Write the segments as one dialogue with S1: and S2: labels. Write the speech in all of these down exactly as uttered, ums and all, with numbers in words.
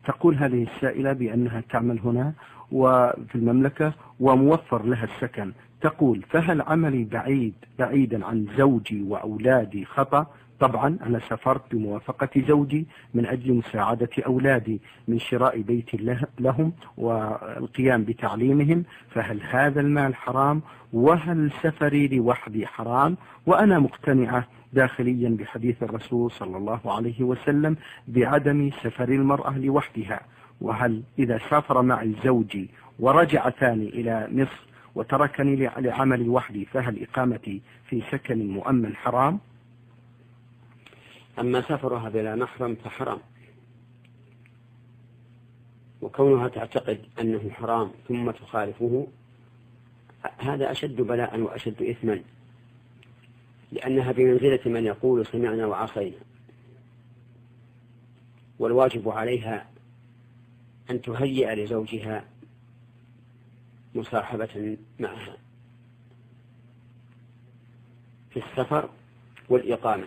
S1: تقول هذه السائلة بأنها تعمل هنا وفي المملكة وموفر لها السكن. تقول: فهل عملي بعيد بعيدا عن زوجي وأولادي خطأ؟ طبعا أنا سافرت بموافقة زوجي من أجل مساعدة أولادي من شراء بيت لهم والقيام بتعليمهم، فهل هذا المال حرام؟ وهل سفري لوحدي حرام؟ وأنا مقتنعة داخليا بحديث الرسول صلى الله عليه وسلم بعدم سفر المرأة لوحدها. وهل إذا سافر معي زوجي ورجع ثاني إلى مصر وتركني لعمل وحدي فهل إقامتي في سكن مؤمن حرام؟
S2: أما سفرها بلا محرم فحرام، وكونها تعتقد أنه حرام ثم تخالفه هذا أشد بلاء وأشد إثما، لأنها بمنزلة من يقول سمعنا وعصينا، والواجب عليها أن تهيئ لزوجها مصاحبة معها في السفر والإقامة.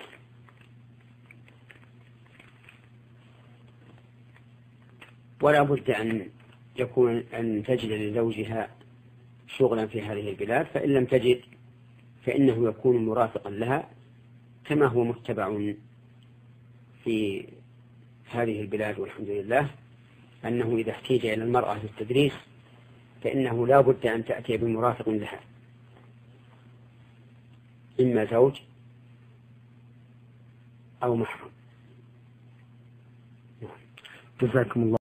S2: ولا بد أن يكون أن تجد لزوجها شغلا في هذه البلاد، فإن لم تجد فإنه يكون مرافقا لها كما هو متبع في هذه البلاد. والحمد لله أنه إذا احتاج إلى المرأة في التدريس فإنه لا بد أن تأتي بمرافق لها، إما زوج أو محرم.
S1: جزاكم الله.